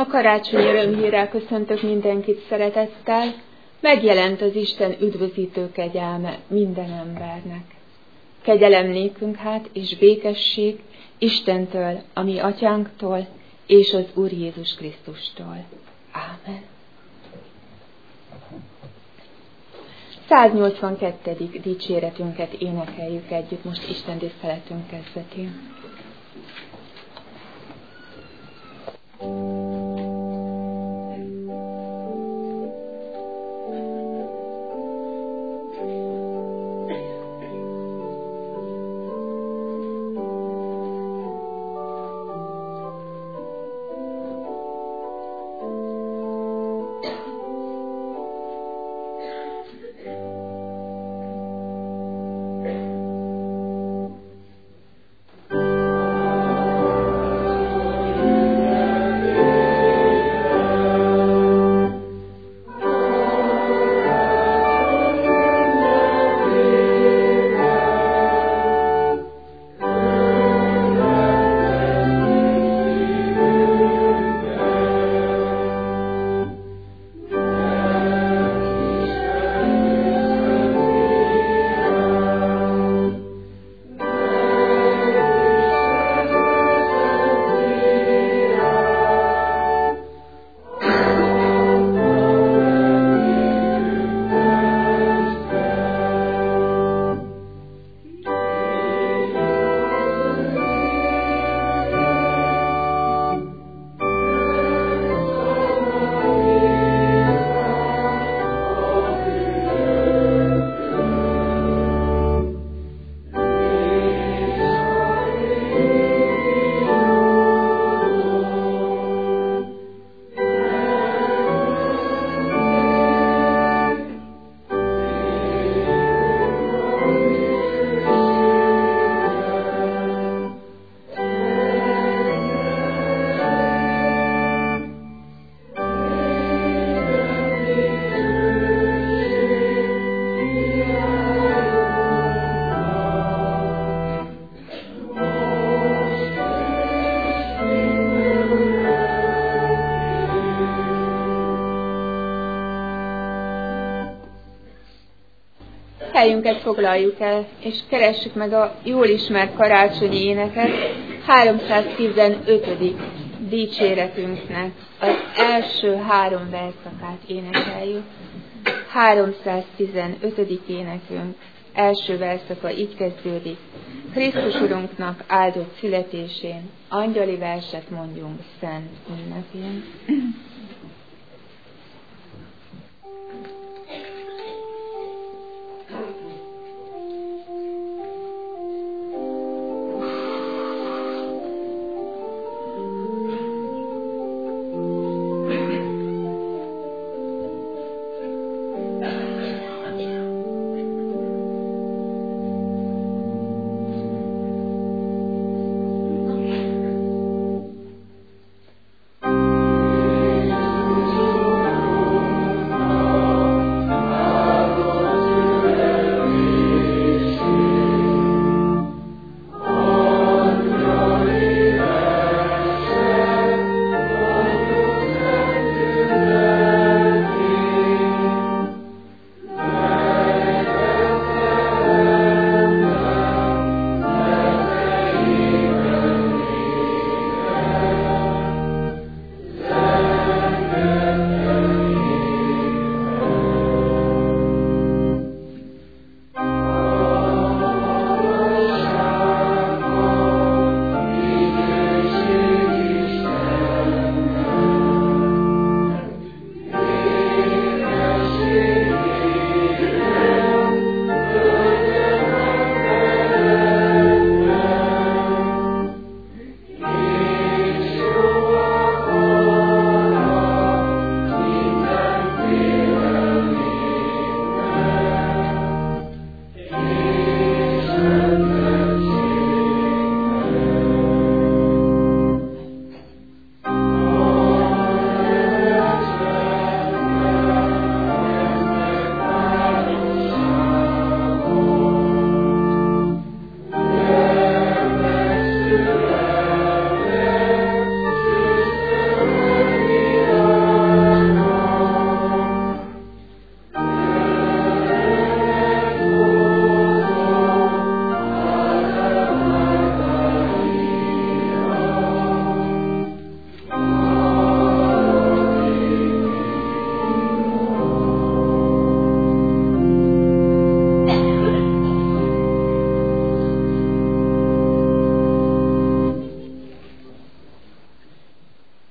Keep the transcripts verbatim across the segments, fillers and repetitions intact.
A karácsonyi örömhírrel köszöntök mindenkit szeretettel, megjelent az Isten üdvözítő kegyelme minden embernek. Kegyelem nékünk hát, és békesség Istentől, a mi atyánktól, és az Úr Jézus Krisztustól. Ámen. száznyolcvankettedik dicséretünket énekeljük együtt most Isten tiszteletünk kezdetén. Helyünket foglaljuk el, és keressük meg a jól ismert karácsonyi éneket, háromszáztizenötödik dicséretünknek az első három verszakát énekeljük. háromszáztizenötödik énekünk első verszaka így kezdődik. Krisztus Urunknak áldott születésén angyali verset mondjunk szent ünnepén. Thank you.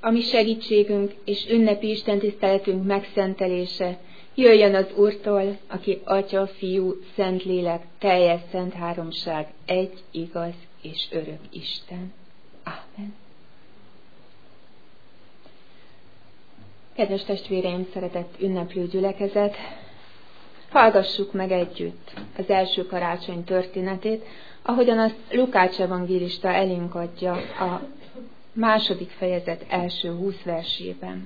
a mi segítségünk és ünnepi istentiszteletünk megszentelése jöjjön az Úrtól, aki Atya, Fiú, Szentlélek, teljes szent háromság, egy, igaz és örök Isten. Ámen. Kedves testvéreim, szeretett ünneplő gyülekezet, hallgassuk meg együtt az első karácsony történetét, ahogyan azt Lukács evangélista elénk adja a második fejezet első húsz versében.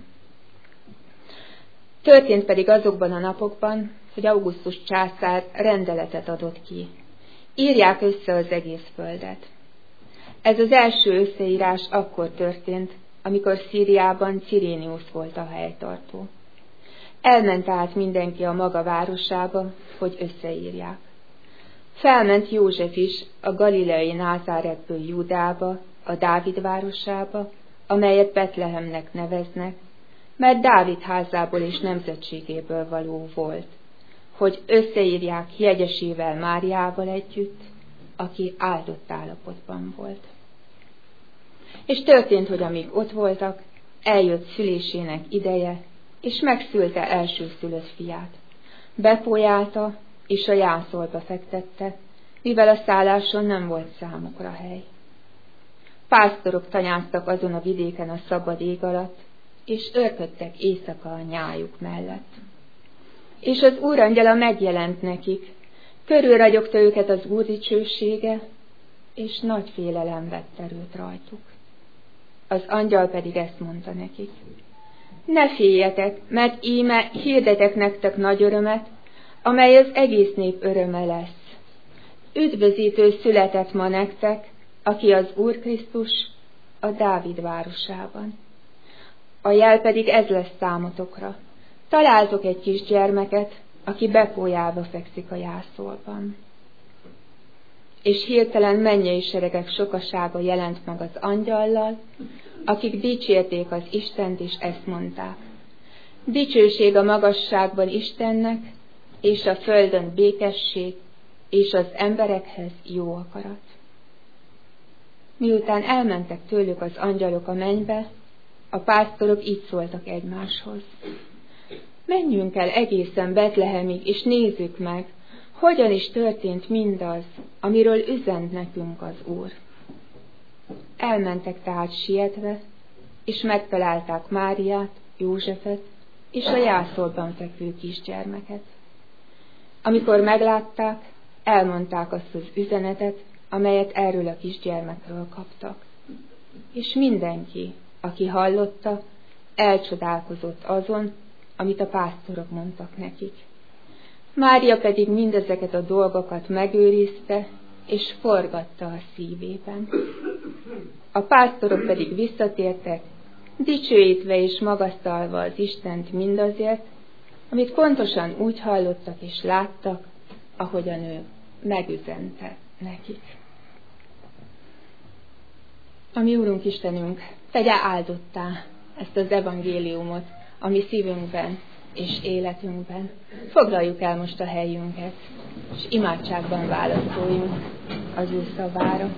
Történt pedig azokban a napokban, hogy Augustus császár rendeletet adott ki. Írják össze az egész földet. Ez az első összeírás akkor történt, amikor Szíriában Cirénius volt a helytartó. Elment át mindenki a maga városába, hogy összeírják. Felment József is a galileai Názáretből Júdába, a Dávid városába, amelyet Betlehemnek neveznek, mert Dávid házából és nemzetségéből való volt, hogy összeírják jegyesével Máriával együtt, aki áldott állapotban volt. És történt, hogy amíg ott voltak, eljött szülésének ideje, és megszülte elsőszülött fiát. Bepójálta, és a jászolba fektette, mivel a szálláson nem volt számukra hely. Pásztorok tanyáztak azon a vidéken a szabad ég alatt, és örködtek éjszaka a nyájuk mellett. És az úrangyala megjelent nekik, körülragyogta őket az Úr dicsősége, és nagy félelem vett erőt rajtuk. Az angyal pedig ezt mondta nekik: ne féljetek, mert íme hirdetek nektek nagy örömet, amely az egész nép öröme lesz. Üdvözítő született ma nektek, aki az Úr Krisztus, a Dávid városában. A jel pedig ez lesz számotokra. Találtok egy kis gyermeket, aki bepójálva fekszik a jászolban. És hirtelen mennyei seregek sokasága jelent meg az angyallal, akik dicsérték az Istent, és ezt mondták: dicsőség a magasságban Istennek, és a földön békesség, és az emberekhez jó akarat. Miután elmentek tőlük az angyalok a mennybe, a pásztorok így szóltak egymáshoz: menjünk el egészen Betlehemig, és nézzük meg, hogyan is történt mindaz, amiről üzent nekünk az Úr. Elmentek tehát sietve, és megtalálták Máriát, Józsefet és a jászolban fekvő kisgyermeket. Amikor meglátták, elmondták azt az üzenetet, amelyet erről a kisgyermekről kaptak. És mindenki, aki hallotta, elcsodálkozott azon, amit a pásztorok mondtak nekik. Mária pedig mindezeket a dolgokat megőrizte, és forgatta a szívében. A pásztorok pedig visszatértek, dicsőítve és magasztalva az Istent mindazért, amit pontosan úgy hallottak és láttak, ahogyan ő megüzente nekik. A mi Úrunk Istenünk tegye áldottá ezt az evangéliumot a mi szívünkben és életünkben. Foglaljuk el most a helyünket, és imádságban válaszoljunk az ő szavára.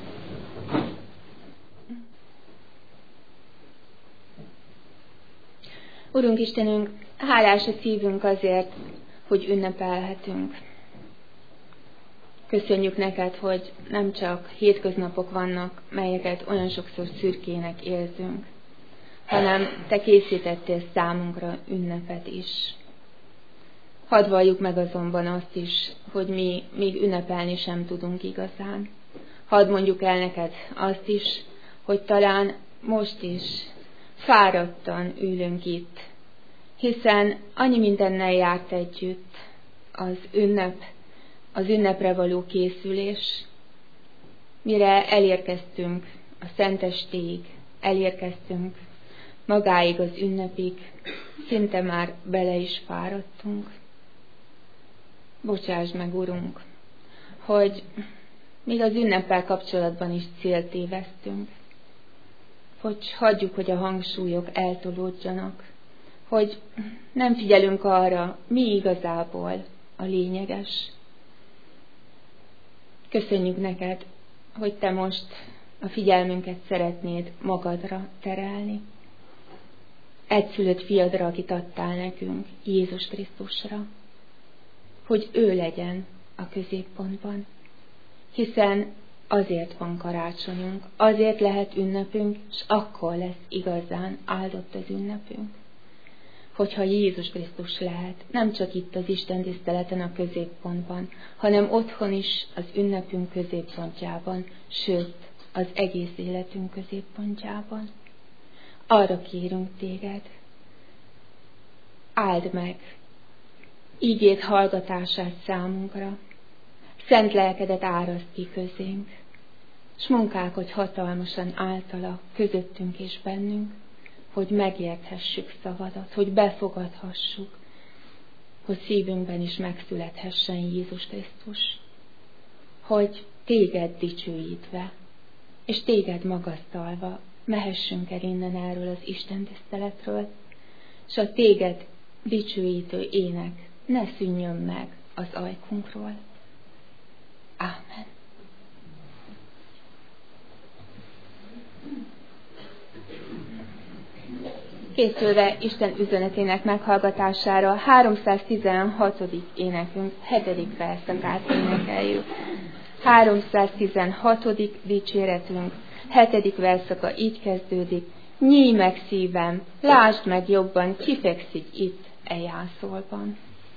Urunk Istenünk, hálás a szívünk azért, hogy ünnepelhetünk. Köszönjük neked, hogy nem csak hétköznapok vannak, melyeket olyan sokszor szürkének érzünk, hanem te készítettél számunkra ünnepet is. Hadd valljuk meg azonban azt is, hogy mi még ünnepelni sem tudunk igazán. Hadd mondjuk el neked azt is, hogy talán most is fáradtan ülünk itt, hiszen annyi mindennel járt együtt az ünnep, az ünnepre való készülés, mire elérkeztünk a szentestéig, elérkeztünk magáig az ünnepig, szinte már bele is fáradtunk. Bocsáss meg, Urunk, hogy még az ünneppel kapcsolatban is célt tévesztünk, hogy hagyjuk, hogy a hangsúlyok eltolódjanak, hogy nem figyelünk arra, mi igazából a lényeges. Köszönjük neked, hogy te most a figyelmünket szeretnéd magadra terelni. egyszülött fiadra, akit adtál nekünk, Jézus Krisztusra, hogy ő legyen a középpontban, hiszen azért van karácsonyunk, azért lehet ünnepünk, és akkor lesz igazán áldott az ünnepünk, hogyha Jézus Krisztus lehet, nem csak itt az Isten tiszteleten a középpontban, hanem otthon is az ünnepünk középpontjában, sőt, az egész életünk középpontjában. Arra kérünk téged, áld meg ígét hallgatását számunkra, szent lelkedet áraszt ki közénk, s munkálkodj hatalmasan általa közöttünk és bennünk, hogy megérthessük szavadat, hogy befogadhassuk, hogy szívünkben is megszülethessen Jézus Krisztus, hogy téged dicsőítve, és téged magasztalva mehessünk el innen erről az Isten tiszteletről, és a téged dicsőítő ének ne szűnjön meg az ajkunkról. Ámen. Készülve Isten üzenetének meghallgatására háromszáztizenhatodik énekünk hetedik verszakát énekeljük. háromszáztizenhatodik dicséretünk hetedik verszaka így kezdődik: nyíj meg szívem, lásd meg jobban, ki fekszik itt e jászolban.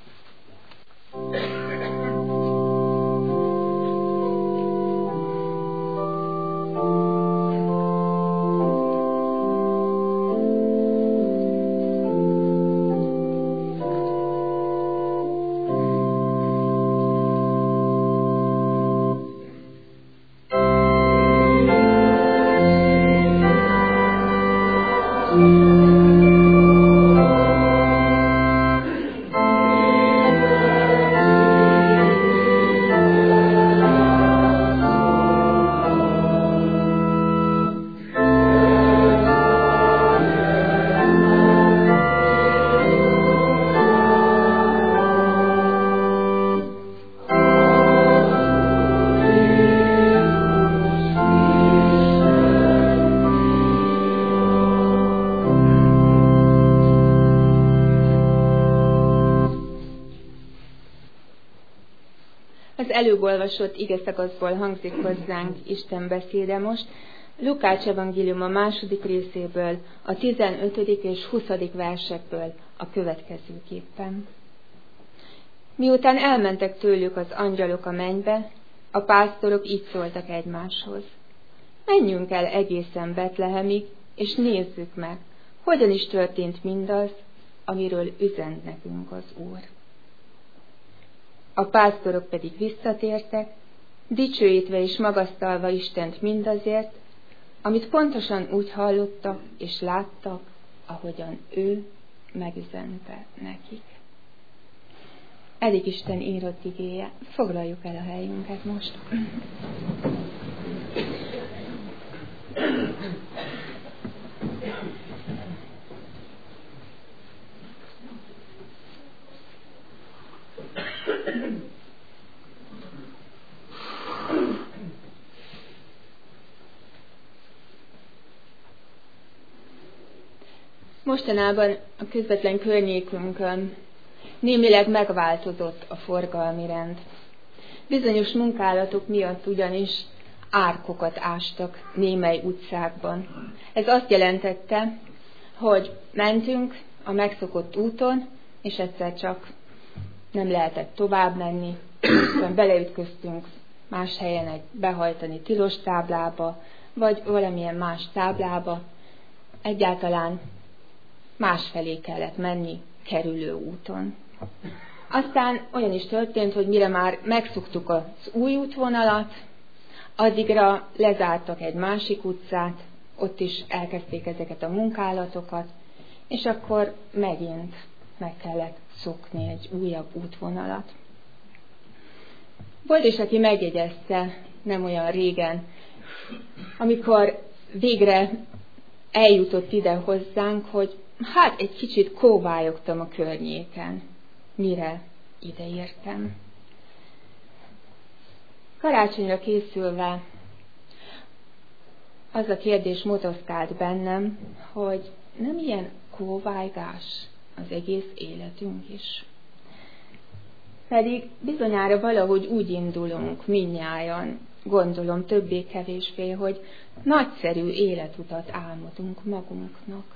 Előolvasott igeszakaszból hangzik hozzánk Isten beszéde most, Lukács evangélium a második részéből, a tizenötödik és huszadik versekből a következőképpen. Miután elmentek tőlük az angyalok a mennybe, a pásztorok így szóltak egymáshoz: menjünk el egészen Betlehemig, és nézzük meg, hogyan is történt mindaz, amiről üzent nekünk az Úr. A pásztorok pedig visszatértek, dicsőítve és magasztalva Istent mindazért, amit pontosan úgy hallottak és láttak, ahogyan ő megüzente nekik. Eddig Isten írott igéje. Foglaljuk el a helyünket most. Mostanában a közvetlen környékünkön némileg megváltozott a forgalmi rend. Bizonyos munkálatok miatt ugyanis árkokat ástak némely utcákban. Ez azt jelentette, hogy mentünk a megszokott úton, és egyszer csak nem lehetett tovább menni, aztán beleütköztünk más helyen egy behajtani tilos táblába, vagy valamilyen más táblába, egyáltalán másfelé kellett menni kerülő úton. Aztán olyan is történt, hogy mire már megszoktuk az új útvonalat, addigra lezártak egy másik utcát, ott is elkezdték ezeket a munkálatokat, és akkor megint meg kellett szokni egy újabb útvonalat. Volt is, aki megjegyezte nem olyan régen, amikor végre eljutott ide hozzánk, hogy hát egy kicsit kóvályogtam a környéken, mire ideértem. Karácsonyra készülve az a kérdés motoszkált bennem, hogy nem ilyen kóvájgás az egész életünk is. Pedig bizonyára valahogy úgy indulunk mindnyájan, gondolom többé-kevésbé, hogy nagyszerű életutat álmodunk magunknak.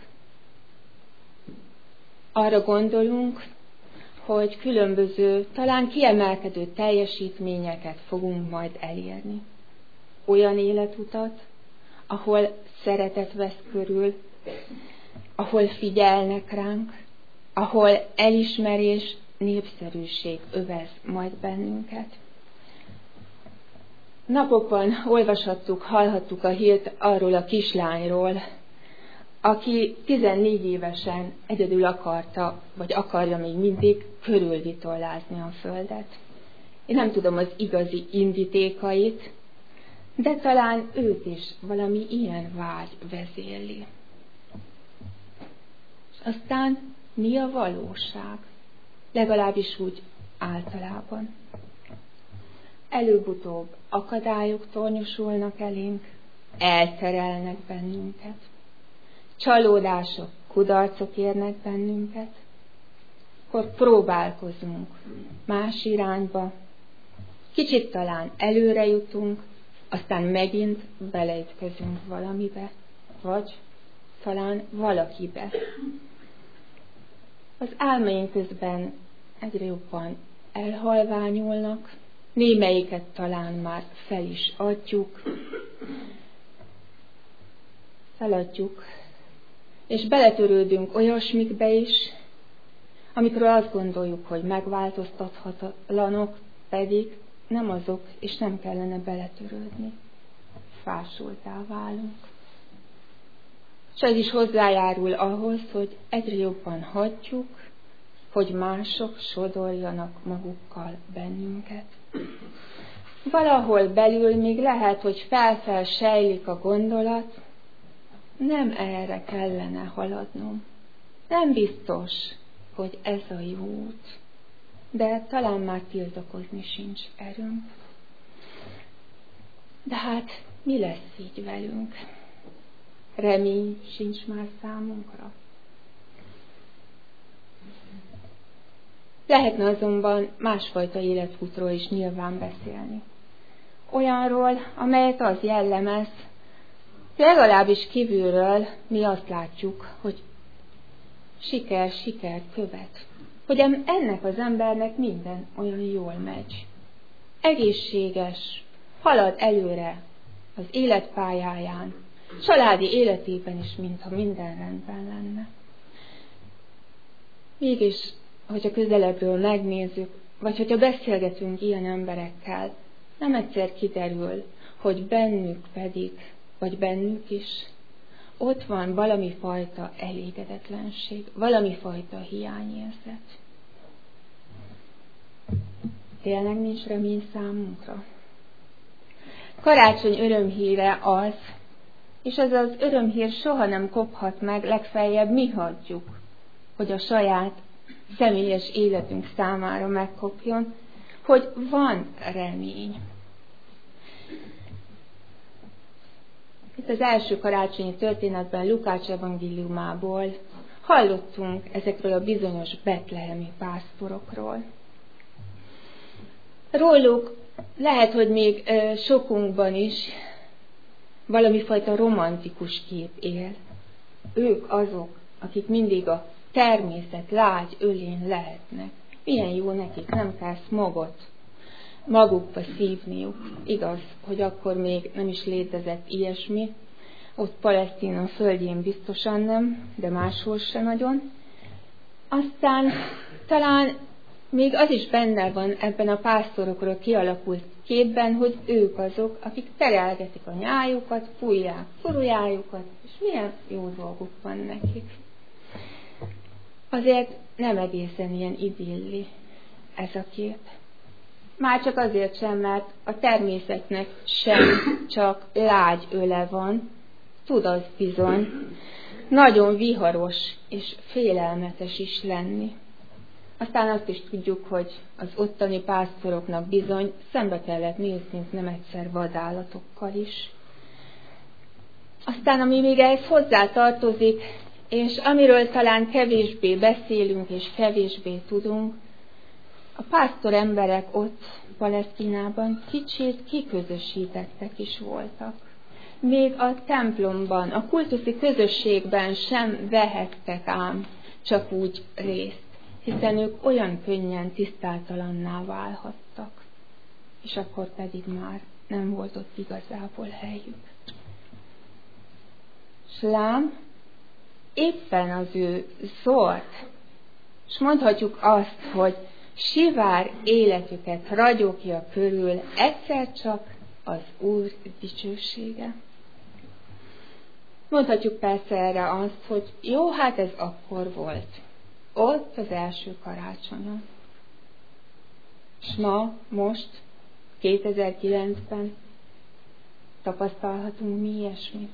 Arra gondolunk, hogy különböző, talán kiemelkedő teljesítményeket fogunk majd elérni. Olyan életutat, ahol szeretet vesz körül, ahol figyelnek ránk, ahol elismerés, népszerűség övez majd bennünket. Napokban olvashattuk, hallhattuk a hírt arról a kislányról, aki tizennégy évesen egyedül akarta, vagy akarja még mindig körülvitorlázni a földet. Én nem tudom az igazi indítékait, de talán őt is valami ilyen vágy vezérli. És aztán mi a valóság? Legalábbis úgy általában. Előbb-utóbb akadályok tornyosulnak elénk, elterelnek bennünket. Csalódások, kudarcok érnek bennünket. Akkor próbálkozunk más irányba. Kicsit talán előre jutunk, aztán megint beleütközünk valamibe, vagy talán valakibe. Az álmaink közben egyre jobban elhalványulnak, némelyiket talán már fel is adjuk, feladjuk, és beletörődünk olyasmikbe is, amikről azt gondoljuk, hogy megváltoztathatatlanok, pedig nem azok, és nem kellene beletörődni. Fásultá válunk. És ez is hozzájárul ahhoz, hogy egyre jobban hagyjuk, hogy mások sodorjanak magukkal bennünket. Valahol belül még lehet, hogy fel-fel sejlik a gondolat, nem erre kellene haladnom. Nem biztos, hogy ez a jó út, de talán már tiltakozni sincs erőnk. De hát mi lesz így velünk? Remény sincs már számunkra. Lehetne azonban másfajta életútról is nyilván beszélni. Olyanról, amelyet az jellemez, legalábbis kívülről mi azt látjuk, hogy siker, siker követ. Hogy ennek az embernek minden olyan jól megy. Egészséges, halad előre az életpályáján, családi életében is, mintha minden rendben lenne. Mégis, hogyha közelebbről megnézzük, vagy hogyha beszélgetünk ilyen emberekkel, nem egyszer kiderül, hogy bennük pedig, vagy bennük is, ott van valami fajta elégedetlenség, valami fajta hiányérzet. Tényleg nincs remény számunkra? Karácsony örömhíre az, és ez az örömhír soha nem kophat meg, legfeljebb mi hagyjuk, hogy a saját személyes életünk számára megkopjon, hogy van remény. Itt az első karácsonyi történetben Lukács evangéliumából hallottunk ezekről a bizonyos betlehemi pásztorokról. Róluk lehet, hogy még sokunkban is valami fajta romantikus kép él. Ők azok, akik mindig a természet lágy ölén lehetnek. Milyen jó nekik, nem kell szmogot magukba szívniuk. Igaz, hogy akkor még nem is létezett ilyesmi. Ott Palesztina földjén biztosan nem, de máshol se nagyon. Aztán talán még az is benne van ebben a pásztorokról kialakult képben, hogy ők azok, akik terelgetik a nyájukat, fújják furujájukat, és milyen jó dolguk van nekik. Azért nem egészen ilyen idilli ez a kép. Már csak azért sem, mert a természetnek sem csak lágy öle van, tud az bizony nagyon viharos és félelmetes is lenni. Aztán azt is tudjuk, hogy az ottani pásztoroknak bizony szembe kellett néznünk nem egyszer vadállatokkal is. Aztán, ami még ehhez hozzá tartozik, És amiről talán kevésbé beszélünk és kevésbé tudunk, a pásztor emberek ott Palesztinában kicsit kiközösítettek is voltak. Még a templomban, a kultuszi közösségben sem vehettek ám csak úgy részt, hiszen ők olyan könnyen tisztátalanná válhattak, és akkor pedig már nem volt ott igazából helyük. S lám, éppen az ő zord, és mondhatjuk azt, hogy sivár életüket ragyogja körül egyszer csak az Úr dicsősége. Mondhatjuk persze erre azt, hogy jó, hát ez akkor volt. Ott az első karácsonyon. És ma, most, kétezer-kilencben tapasztalhatunk mi ilyesmit.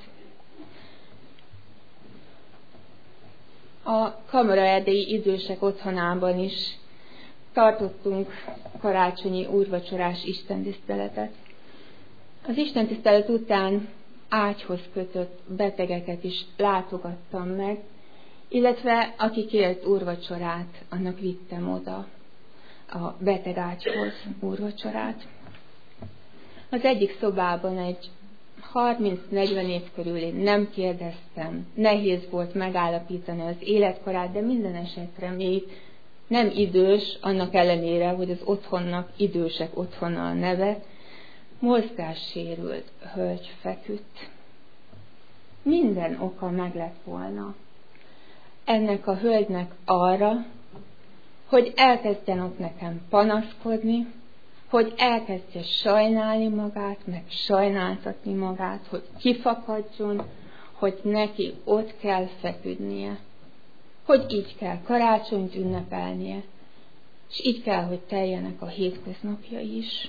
A Kamaraerdélyi Idősek Otthonában is tartottunk karácsonyi úrvacsorás istentiszteletet. Az istentisztelet után ágyhoz kötött betegeket is látogattam meg, illetve aki kért úrvacsorát, annak vittem oda a betegágyhoz úrvacsorát. Az egyik szobában egy harminc-negyven év körül én nem kérdeztem, nehéz volt megállapítani az életkorát, de minden esetre még nem idős, annak ellenére, hogy az otthonnak idősek otthona a neve, mozgássérült hölgy feküdt. Minden oka meg lett volna ennek a hölgynek arra, hogy elkezdjen ott nekem panaszkodni, hogy elkezdje sajnálni magát, meg sajnáltatni magát, hogy kifakadjon, hogy neki ott kell feküdnie, hogy így kell karácsonyt ünnepelnie, és így kell, hogy teljenek a hétköznapjai is.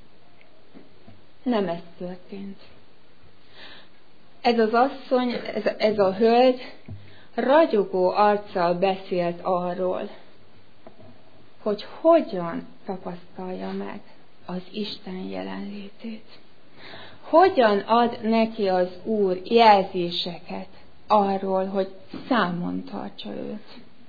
Nem ez történt. Ez az asszony, ez, ez a hölgy ragyogó arccal beszélt arról, hogy hogyan tapasztalja meg az Isten jelenlétét. Hogyan ad neki az Úr jelzéseket arról, hogy számon tartja őt.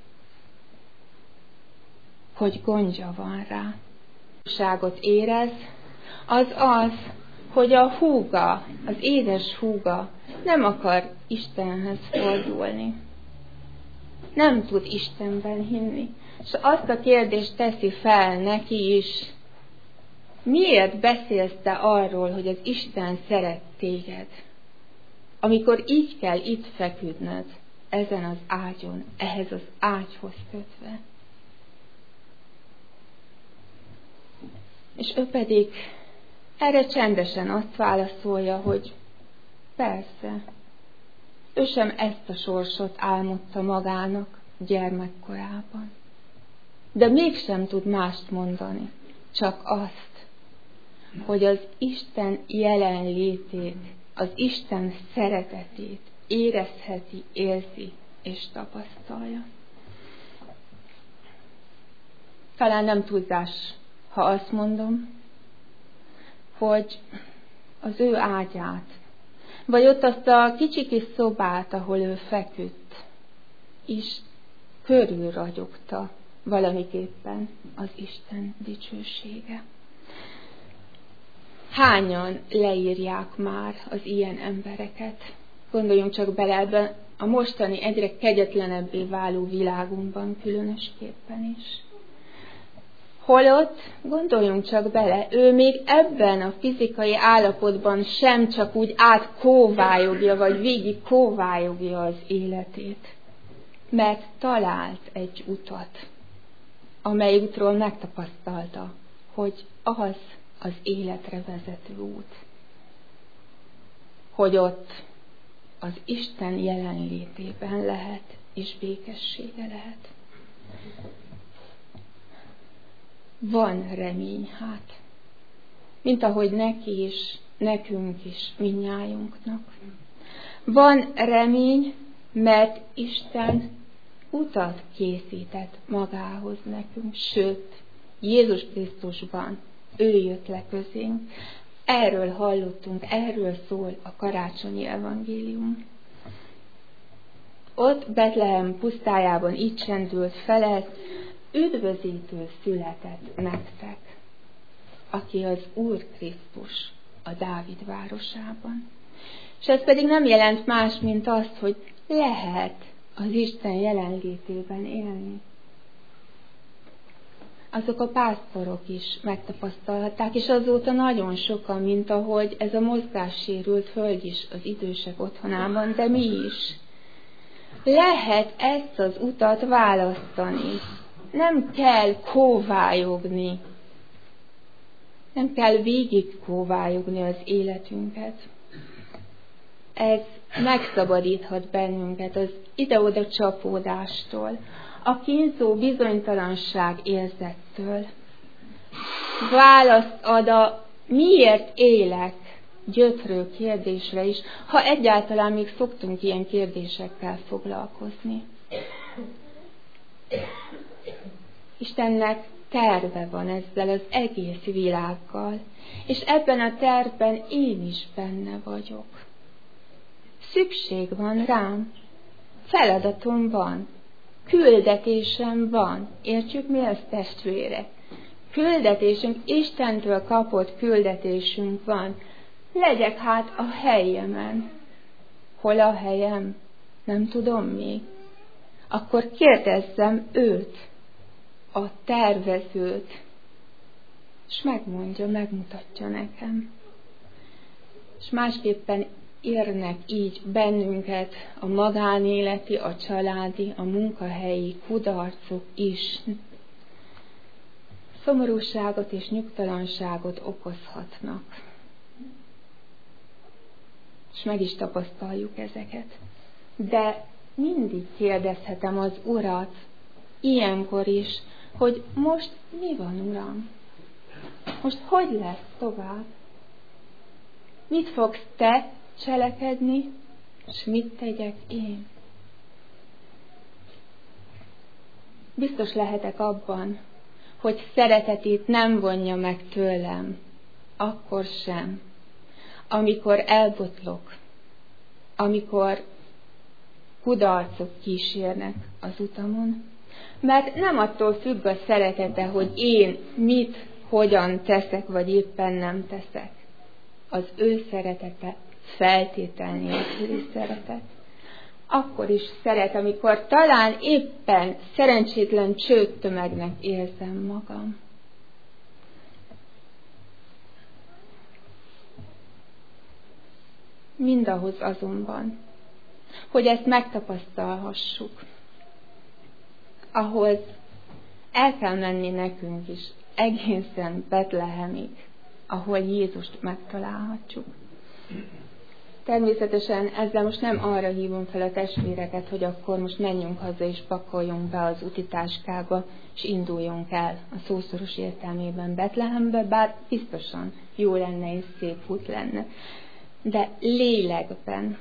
Hogy gondja van rá. Ságot érez, az az, hogy a húga, az édes húga nem akar Istenhez fordulni. Nem tud Istenben hinni. És azt a kérdést teszi fel neki is, miért beszélsz te arról, hogy az Isten szeret téged, amikor így kell itt feküdnöd, ezen az ágyon, ehhez az ágyhoz kötve. És ő pedig erre csendesen azt válaszolja, hogy persze, ő sem ezt a sorsot álmodta magának gyermekkorában. De mégsem tud mást mondani, csak azt, hogy az Isten jelenlétét, az Isten szeretetét érezheti, érzi és tapasztalja. Talán nem túlzás, ha azt mondom, hogy az ő ágyát, vagy ott azt a kicsi kis szobát, ahol ő feküdt, is körülragyogta valamiképpen az Isten dicsősége. Hányan leírják már az ilyen embereket? Gondoljunk csak bele ebben a mostani egyre kegyetlenebbé váló világunkban különösképpen is. Holott, gondoljunk csak bele, ő még ebben a fizikai állapotban sem csak úgy átkóvályogja, vagy végig kóvályogja az életét, mert talált egy utat, amely útról megtapasztalta, hogy az az életre vezető út. Hogy ott az Isten jelenlétében lehet, és békessége lehet. Van remény hát, mint ahogy neki is, nekünk is, mindnyájunknak. Van remény, mert Isten utat készített magához nekünk, sőt, Jézus Krisztusban ő jött le közénk. Erről hallottunk, erről szól a karácsonyi evangélium. ott Betlehem pusztájában így csendült fel ez, üdvözítő született nektek, aki az Úr Krisztus a Dávid városában. És ez pedig nem jelent más, mint azt, hogy lehet az Isten jelenlétében élni. Azok a pásztorok is megtapasztalhatták, és azóta nagyon sokan, mint ahogy ez a mozgássérült hölgy is az idősek otthonában, de mi is. Lehet ezt az utat választani. Nem kell kóvályogni. Nem kell végig kóvályogni az életünket. Ez megszabadíthat bennünket az ide-oda csapódástól, a kínzó bizonytalanság érzettől. Választ ad a miért élek gyötrő kérdésre is, ha egyáltalán még szoktunk ilyen kérdésekkel foglalkozni. Istennek terve van ezzel az egész világgal, és ebben a tervben én is benne vagyok. Szükség van rám, feladatom van, küldetésem van. Értjük, mi az, testvérek? Küldetésünk, Istentől kapott küldetésünk van. Legyek hát a helyemen. Hol a helyem? Nem tudom még. Akkor kérdezzem őt, a tervezőt, és megmondja, megmutatja nekem. És másképpen érnek így bennünket a magánéleti, a családi, a munkahelyi kudarcok is. Szomorúságot és nyugtalanságot okozhatnak. És meg is tapasztaljuk ezeket. De mindig kérdezhetem az Urat, ilyenkor is, hogy most mi van, Uram? Most hogy lesz tovább? Mit fogsz te cselekedni, és mit tegyek én? Biztos lehetek abban, hogy szeretetét nem vonja meg tőlem, akkor sem, amikor elbotlok, amikor kudarcok kísérnek az utamon, mert nem attól függ a szeretete, hogy én mit, hogyan teszek, vagy éppen nem teszek. Az ő szeretete feltétel nélküli szeretet. Akkor is szeret, amikor talán éppen szerencsétlen csőttömegnek érzem magam. Mindahhoz azonban, hogy ezt megtapasztalhassuk, ahhoz el kell menni nekünk is egészen Betlehemig, ahol Jézust megtalálhatjuk. Természetesen ezzel most nem arra hívom fel a testvéreket, hogy akkor most menjünk haza és pakoljunk be az utitáskába, és induljunk el a szószoros értelmében Betlehembe, bár biztosan jó lenne és szép út lenne. De lélekben.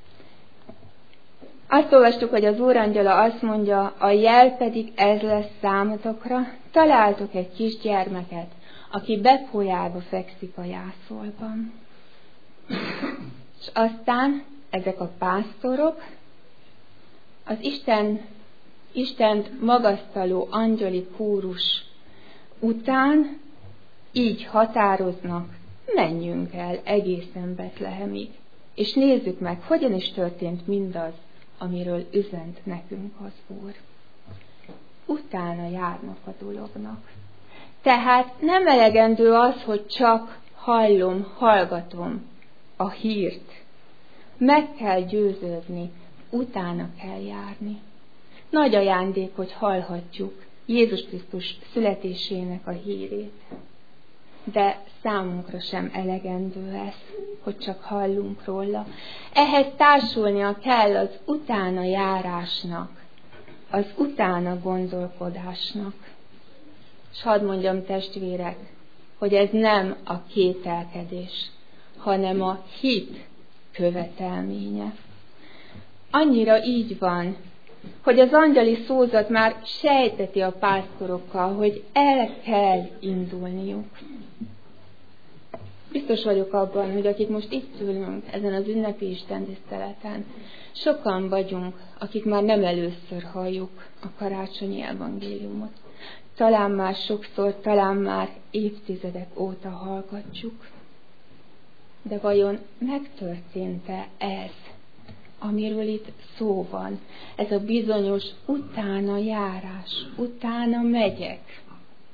Azt olvastuk, hogy az úrangyala azt mondja, a jel pedig ez lesz számotokra, találtok egy kisgyermeket, aki bepolyálva fekszik a jászolban. És aztán ezek a pásztorok az Isten, Istent magasztaló angyali kórus után így határoznak, menjünk el egészen Betlehemig, és nézzük meg, hogyan is történt mindaz, amiről üzent nekünk az Úr. Utána járnak a dolognak. Tehát nem elegendő az, hogy csak hallom, hallgatom a hírt. Meg kell győződni, utána kell járni. Nagy ajándék, hogy hallhatjuk Jézus Krisztus születésének a hírét. De számunkra sem elegendő ez, hogy csak hallunk róla. Ehhez társulnia kell az utána járásnak, az utána gondolkodásnak. És hadd mondjam, testvérek, hogy ez nem a kételkedés, hanem a hit követelménye. Annyira így van, hogy az angyali szózat már sejteti a pásztorokkal, hogy el kell indulniuk. Biztos vagyok abban, hogy akik most itt ülünk ezen az ünnepi istentiszteleten, sokan vagyunk, akik már nem először halljuk a karácsonyi evangéliumot. Talán már sokszor, talán már évtizedek óta hallgatjuk. De vajon megtörtént-e ez, amiről itt szó van? Ez a bizonyos utána járás, utána megyek.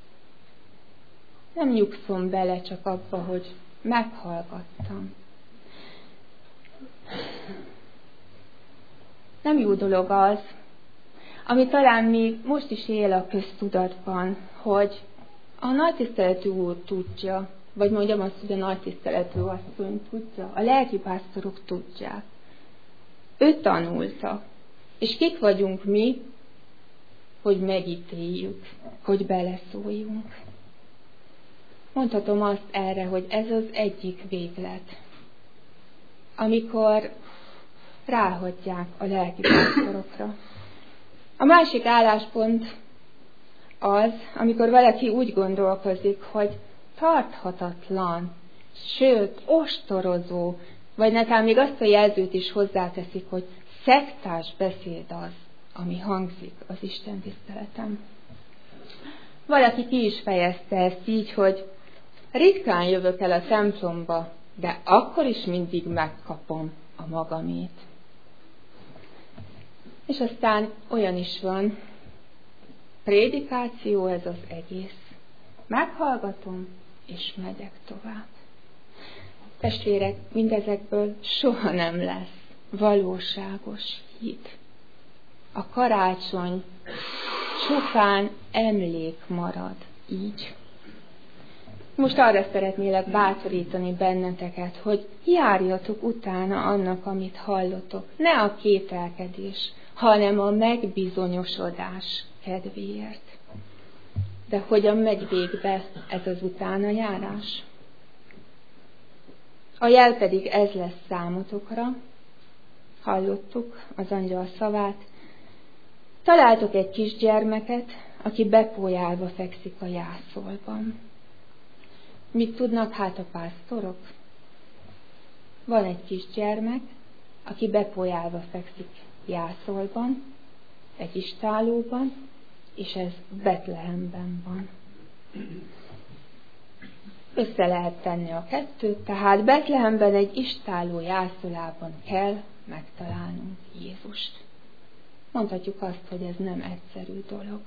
Nem nyugszom bele csak abba, hogy meghallgattam. Nem jó dolog az, ami talán még most is él a köztudatban, hogy a nagytiszteletű úr tudja, vagy mondjam azt, hogy a nagytiszteletű asszony tudja, a lelkipásztorok tudják. Ő tanulta. És kik vagyunk mi, hogy megítéljük, hogy beleszóljunk. Mondhatom azt erre, hogy ez az egyik véglet, amikor ráhagyják a lelkipásztorokra. A másik álláspont az, amikor valaki úgy gondolkozik, hogy tarthatatlan, sőt, ostorozó, vagy netán még azt a jelzőt is hozzáteszik, hogy szektás beszéd az, ami hangzik az Isten tiszteleten. Valaki ki is fejezte ezt így, hogy ritkán jövök el a templomba, de akkor is mindig megkapom a magamét. És aztán olyan is van, prédikáció ez az egész. Meghallgatom, és megyek tovább. Testvérek, mindezekből soha nem lesz valóságos hit. A karácsony csupán emlék marad így. Most arra szeretnélek bátorítani benneteket, hogy járjatok utána annak, amit hallotok. Ne a kételkedés, hanem a megbizonyosodás kedvéért. De hogyan megy végbe ez az utána járás? A jel pedig ez lesz számotokra. Hallottuk az angyal szavát. Találtok egy kisgyermeket, aki bepójálva fekszik a jászolban. Mit tudnak hát a pásztorok? Van egy kisgyermek, aki bepójálva fekszik jászolban, egy istállóban, és ez Betlehemben van. Össze lehet tenni a kettőt, tehát Betlehemben egy istálló jászolában kell megtalálnunk Jézust. Mondhatjuk azt, hogy ez nem egyszerű dolog.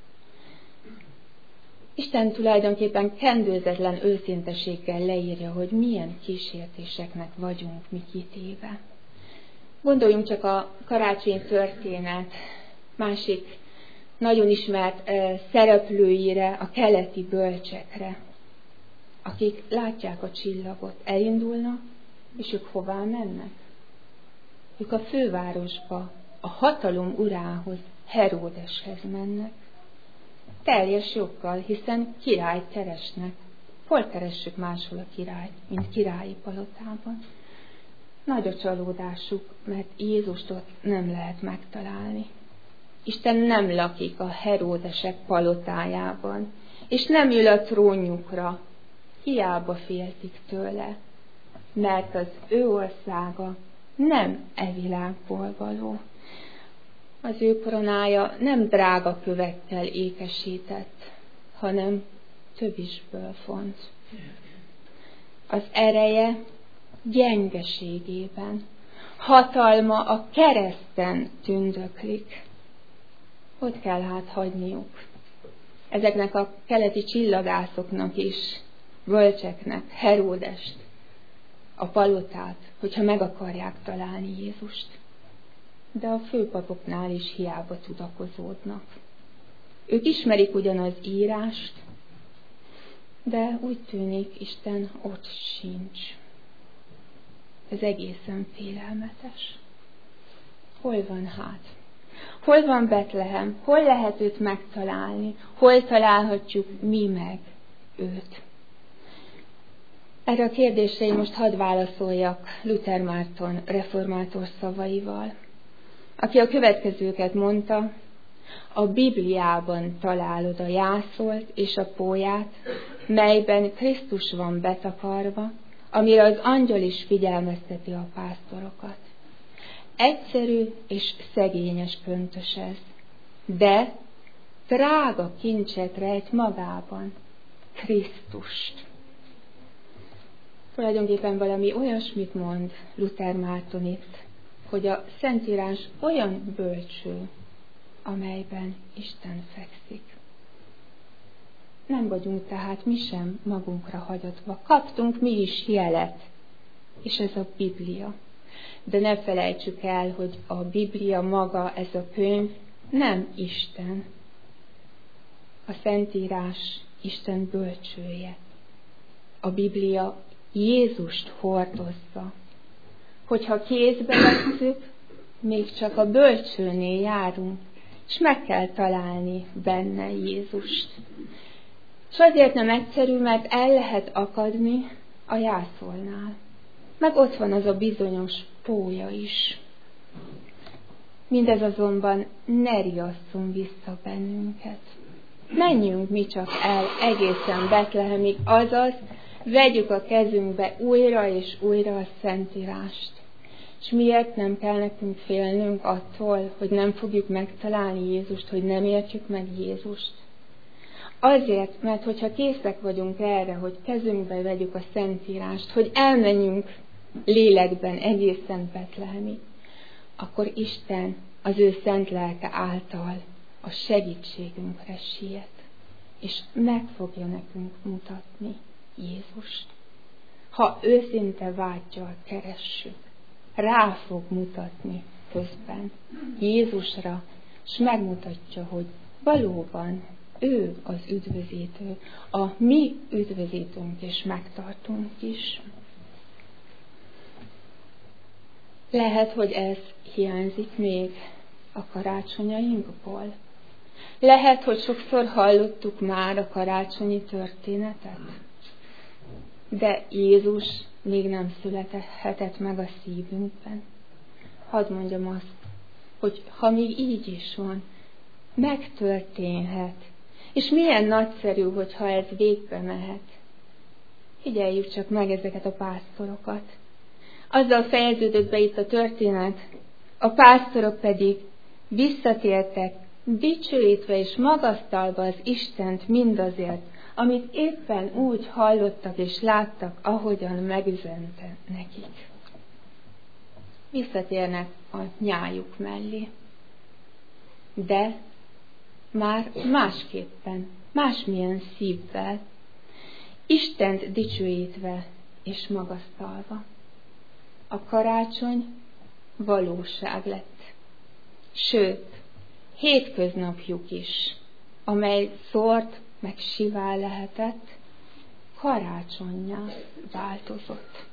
Isten tulajdonképpen kendőzetlen őszinteséggel leírja, hogy milyen kísértéseknek vagyunk mi kitéve. Gondoljunk csak a karácsony történet másik nagyon ismert uh, szereplőire, a keleti bölcsekre, akik látják a csillagot, elindulnak, és ők hová mennek? Ők a fővárosba, a hatalom urához, Heródeshez mennek. Teljes joggal, hiszen királyt keresnek. Hol keressük máshol a királyt, mint királyi palotában? Nagy a csalódásuk, mert Jézust ott nem lehet megtalálni. Isten nem lakik a Heródesek palotájában, és nem ül a trónjukra. Hiába féltik tőle, mert az ő országa nem e világból való. Az ő koronája nem drága kövekkel ékesített, hanem tövisből font. Az ereje gyengeségében, hatalma a kereszten tündöklik. Ott kell hát hagyniuk ezeknek a keleti csillagászoknak is, bölcseknek, Heródest, a palotát, hogyha meg akarják találni Jézust. De a főpapoknál is hiába tudakozódnak. Ők ismerik ugyan az írást, de úgy tűnik, Isten ott sincs. Ez egészen félelmetes. Hol van hát? Hol van Betlehem? Hol lehet őt megtalálni? Hol találhatjuk mi meg őt? Erre a kérdésre én most hadd válaszoljak Luther Márton reformátor szavaival, aki a következőket mondta: A Bibliában találod a jászolt és a pólyát, melyben Krisztus van betakarva, amire az angyal is figyelmezteti a pásztorokat. Egyszerű és szegényes köntös ez, de drága kincset rejt magában, Krisztust. Tulajdonképpen valami olyasmit mond Luther Márton itt, hogy a Szentírás olyan bölcső, amelyben Isten fekszik. Nem vagyunk tehát mi sem magunkra hagyatva. Kaptunk mi is jelet, és ez a Biblia. De ne felejtsük el, hogy a Biblia maga, ez a könyv nem Isten. A Szentírás Isten bölcsője. A Biblia Jézust hordozza. Hogyha kézbe vesszük, még csak a bölcsőnél járunk, és meg kell találni benne Jézust. És azért nem egyszerű, mert el lehet akadni a jászolnál. Meg ott van az a bizonyos pólya is. Mindez azonban ne riasszon vissza bennünket. Menjünk mi csak el egészen Betlehemig, azaz vegyük a kezünkbe újra és újra a Szentírást. És miért nem kell nekünk félnünk attól, hogy nem fogjuk megtalálni Jézust, hogy nem értjük meg Jézust? Azért, mert hogyha készek vagyunk erre, hogy kezünkbe vegyük a Szentírást, hogy elmenjünk lélekben egészen Betlehemig, akkor Isten az ő szent lelke által a segítségünkre siet, és meg fogja nekünk mutatni Jézust. Ha őszinte vággyal keressük, rá fog mutatni közben Jézusra, és megmutatja, hogy valóban ő az üdvözítő, a mi üdvözítőnk és megtartunk is. Lehet, hogy ez hiányzik még a karácsonyainkból. Lehet, hogy sokszor hallottuk már a karácsonyi történetet, de Jézus még nem születhetett meg a szívünkben. Hadd mondjam azt, hogy ha még így is van, megtörténhet. És milyen nagyszerű, hogyha ez végbe mehet. Figyeljük csak meg ezeket a pásztorokat. Azzal fejeződött be itt a történet, a pásztorok pedig visszatértek, dicsőítve és magasztalva az Istent mindazért, amit éppen úgy hallottak és láttak, ahogyan megüzente nekik. Visszatérnek a nyájuk mellé. De már másképpen, másmilyen szívvel, Istent dicsőítve és magasztalva. A karácsony valóság lett. Sőt, hétköznapjuk is, amely szórt meg sivál lehetett, karácsonnyá változott.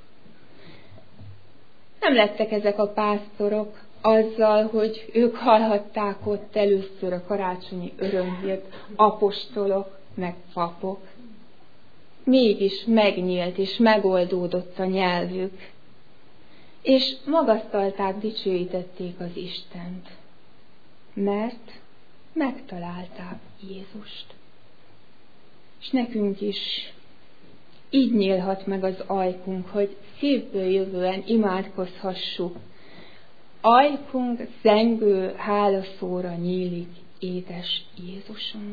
Nem lettek ezek a pásztorok azzal, hogy ők hallhatták ott először a karácsonyi örömhírt, apostolok, meg papok. Mégis megnyílt és megoldódott a nyelvük, és magasztalták, dicsőítették az Istent, mert megtalálták Jézust. És nekünk is így nyílhat meg az ajkunk, hogy szívből jövően imádkozhassuk. Ajkunk zengő hálaszóra nyílik, édes Jézusunk.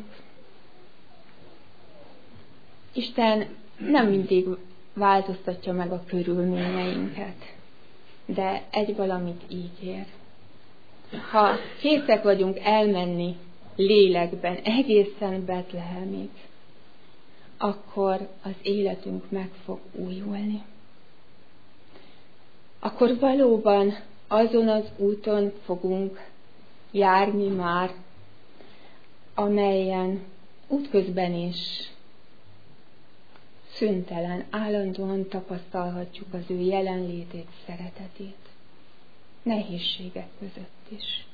Isten nem mindig változtatja meg a körülményeinket, de egy valamit ígér. Ha készek vagyunk elmenni lélekben egészen Betlehemig, akkor az életünk meg fog újulni. Akkor valóban azon az úton fogunk járni már, amelyen útközben is szüntelen, állandóan tapasztalhatjuk az ő jelenlétét, szeretetét, nehézségek között is.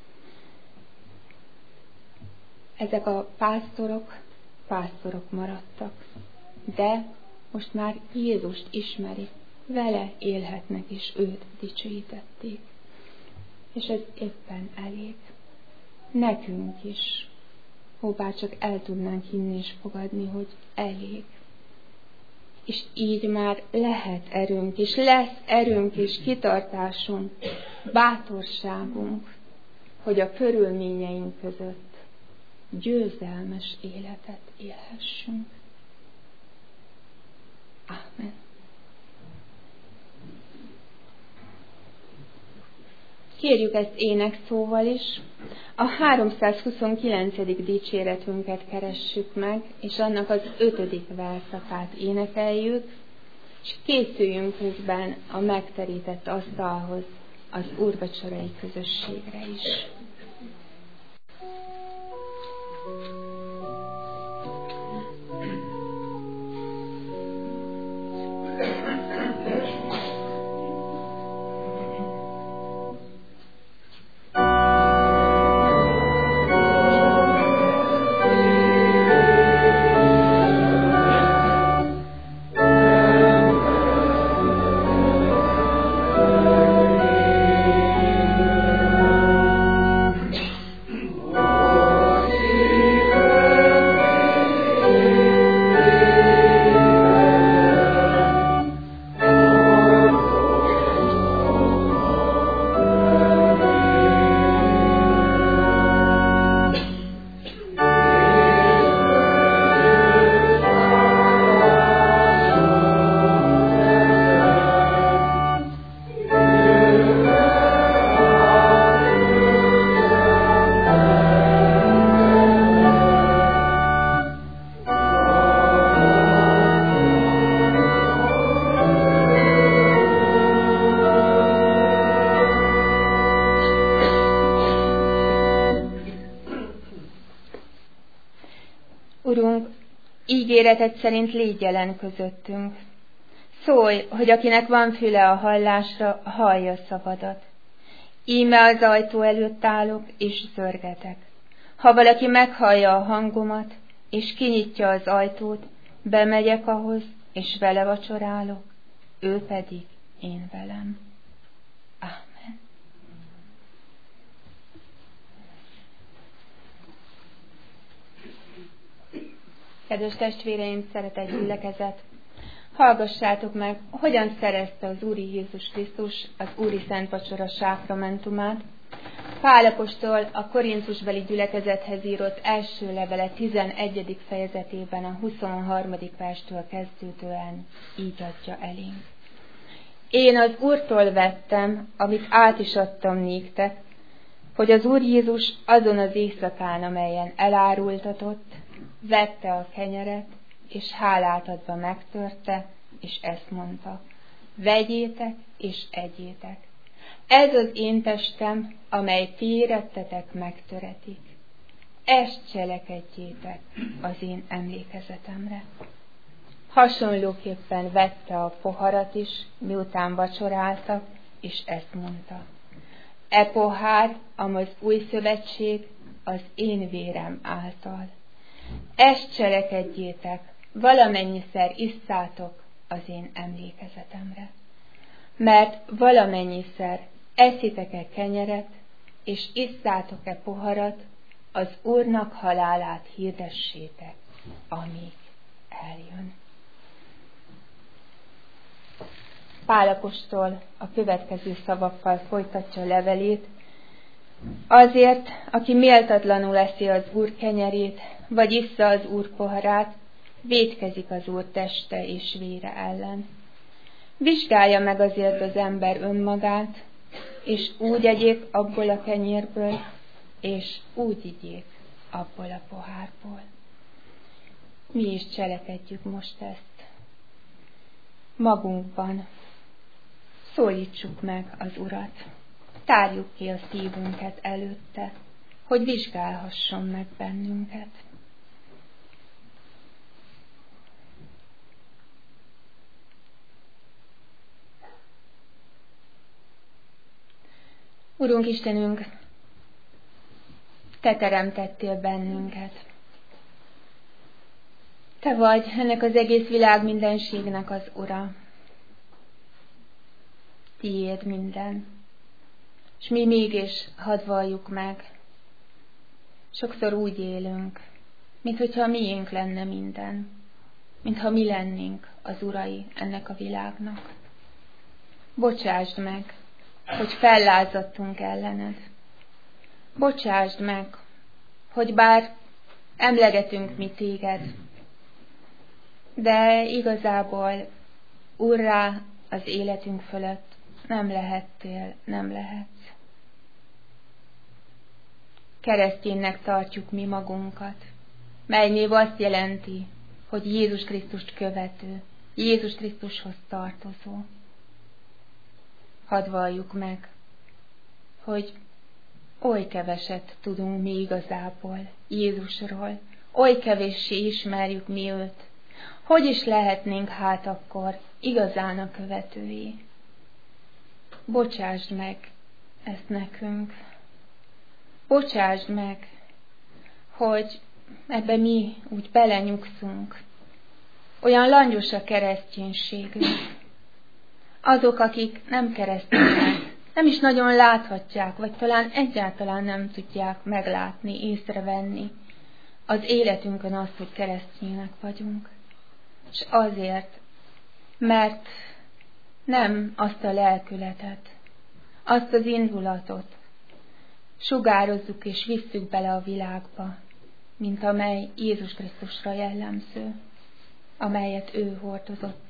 Ezek a pásztorok, pásztorok maradtak, de most már Jézust ismerik, vele élhetnek, és őt dicsőítették. És ez éppen elég. nekünk is, hóbár csak el tudnánk hinni és fogadni, hogy elég. És így már lehet erőnk, és lesz erőnk és kitartásunk, bátorságunk, hogy a körülményeink között győzelmes életet élhessünk. Ámen. Kérjük ezt énekszóval is. A háromszázhuszonkilencedik dicséretünket keressük meg, és annak az ötödik verszakát énekeljük, és készüljünk közben a megterített asztalhoz, az úrvacsorai közösségre is. Urunk, ígéreted szerint légy jelen közöttünk. Szólj, hogy akinek van füle a hallásra, hallja szavadat. Íme az ajtó előtt állok, és zörgetek. Ha valaki meghallja a hangomat, és kinyitja az ajtót, bemegyek ahhoz, és vele vacsorálok, ő pedig én velem. Ámen. Kedves testvéreim, szeretett gyülekezet, hallgassátok meg, hogyan szerezte az Úri Jézus Krisztus az Úri Szent Vacsora sákramentumát. Pál apostol a korintusbeli gyülekezethez írott első levele tizenegyedik fejezetében a huszonharmadik verstől kezdődően így adja elénk. Én az Úrtól vettem, amit át is adtam néktek, hogy az Úr Jézus azon az éjszakán, amelyen elárultatott, vette a kenyeret, és hálát adva megtörte, és ezt mondta: vegyétek és egyétek. Ez az én testem, amely ti érettetek megtöretik. Ezt cselekedjétek az én emlékezetemre. Hasonlóképpen vette a poharat is, miután vacsoráltak, és ezt mondta: e pohár, amaz új szövetség, az én vérem által. Ezt cselekedjétek, valamennyiszer isszátok az én emlékezetemre. Mert valamennyiszer eszitek-e kenyeret, és isszátok-e poharat, az Úrnak halálát hirdessétek, amíg eljön. Pál apostol a következő szavakkal folytatja levelét: azért, aki méltatlanul eszi az Úr kenyerét, vagy issza az Úr poharát, vétkezik az Úr teste és vére ellen. Vizsgálja meg azért az ember önmagát, és úgy egyék abból a kenyérből, és úgy igyék abból a pohárból. Mi is cselekedjük most ezt. Magunkban szólítsuk meg az Urat. Tárjuk ki a szívünket előtte, hogy vizsgálhasson meg bennünket. Urunk Istenünk, Te teremtettél bennünket. Te vagy ennek az egész világ mindenségnek az Ura. Tiéd minden. És mi mégis hadd valljuk meg, Sokszor úgy élünk, minthogyha miénk lenne minden, mintha mi lennénk az urai ennek a világnak. Bocsásd meg, hogy fellázadtunk ellened. Bocsásd meg, hogy bár emlegetünk mi téged, de igazából Urrá az életünk fölött nem lehettél, nem lehetsz. Kereszténynek tartjuk mi magunkat, mely név azt jelenti, hogy Jézus Krisztust követő, Jézus Krisztushoz tartozó. Hadd valljuk meg, hogy oly keveset tudunk mi igazából Jézusról, oly kevéssé ismerjük mi őt. Hogy is lehetnénk hát akkor igazán a követői? Bocsásd meg ezt nekünk. Bocsásd meg, hogy ebbe mi úgy belenyugszunk. Olyan langyos a kereszténységünk. Azok, akik nem keresztények, nem is nagyon láthatják, vagy talán egyáltalán nem tudják meglátni, észrevenni az életünkön azt, hogy keresztények vagyunk. És azért, mert nem azt a lelkületet, azt az indulatot sugározzuk és visszük bele a világba, mint amely Jézus Krisztusra jellemző, amelyet ő hordozott.